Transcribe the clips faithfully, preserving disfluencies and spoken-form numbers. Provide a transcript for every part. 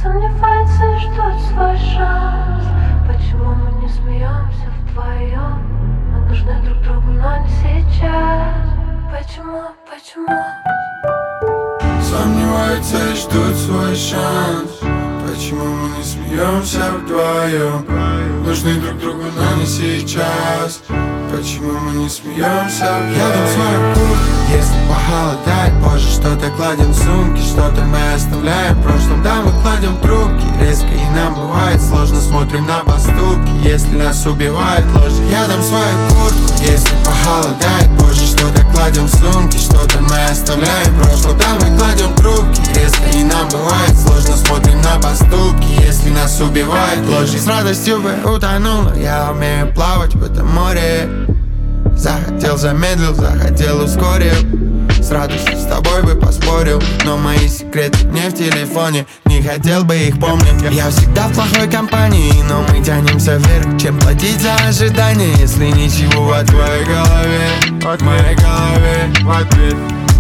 сомневаются и ждут свой шанс. Почему мы не смеемся вдвоем? Мы нужны друг другу, но не сейчас. Почему, почему? Сомневаются и ждут свой шанс. Почему мы не смеемся вдвоем? Нужны друг другу, но не сейчас. Почему мы не смеемся? Я дам свою куртку, если похолодает позже. Что-то кладем в сумки, что-то мы оставляем в прошлом. Да, мы кладем трубки резко, и нам бывает сложно. Смотрим на поступки, если нас убивает ложь. Я дам свою куртку, если похолодает позже. Что-то кладем в сумки, что-то мы оставляем в прошлом. Да, мы кладем трубки резко, и нам бывает сложно. Смотрим на поступки, если нас убивает ложь. С радостью бы утонула, я умею плавать в этом море. Захотел, замедлил, захотел, ускорил. С радостью с тобой бы поспорил, но мои секреты не в телефоне. Не хотел бы их помнить. Я всегда в плохой компании, но мы тянемся вверх. Чем платить за ожидания, если ничего в твоей голове? В моей голове в ответ.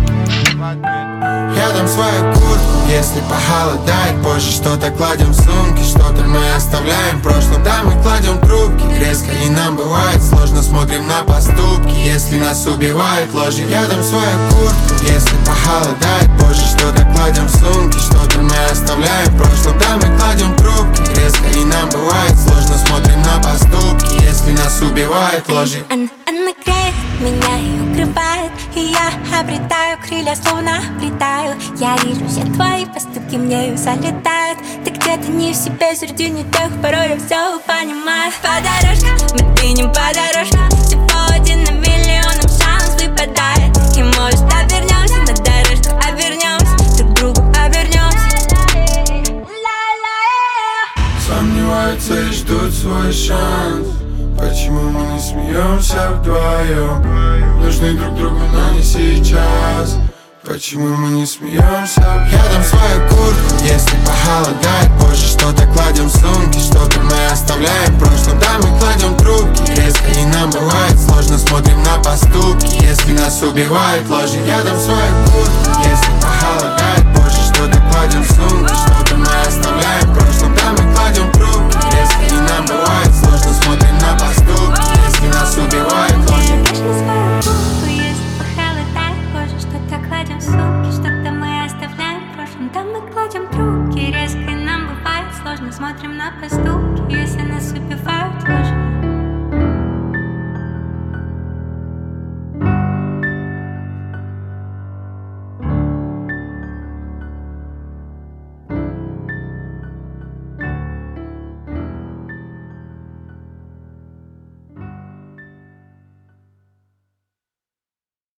Я дам свою куртку, если похолодает позже. Что-то кладем в сумки, что-то мы оставляем в прошлом. Да, мы кладем трубки резко, и нам бывает сложно. Смотрим на поступки, если нас убивает ложь. Я дам свою куртку, если похолодает позже. Что-то кладем в сумки, что-то мы оставляем в прошлом. Да, мы кладем трубки резко, и нам бывает сложно. Смотрим на поступки, если нас убивает ложь. Она, она греет меня и укрывает, и я обретаю крылья, словно летаю. Я вижу все твои поступки, мною залетают. Ты где-то не в себе, среди не тех, порой я все понимаю. По дорожкам, мы двинем по дорожкам. Всего один на миллион, нам шанс выпадает. И может обернемся на дорожку, обернемся, друг к другу обернемся. Сомневаются и ждут свой шанс. Почему мы не смеемся вдвоем? Нужны друг другу, но не сейчас. Почему мы не смеемся? Я дам свою куртку, если похолодает позже. Что-то кладем в сумки, что-то мы оставляем в прошлом. Да, мы кладем трубки резко, и нам бывает сложно. Смотрим на поступки, если нас убивает ложь. Я дам свою куртку, если похолодает позже. Что-то кладем в сумки, что-то мы оставляем в прошлом. Да, мы кладем трубки резко, и нам бывает сложно. Смотрим на поступки, если нас убивает ложь. Кладем сумки, что-то мы оставляем в прошлом. Да, мы кладем трубки резко, и нам бывает сложно. Смотрим на поступки, если нас убивают ложь.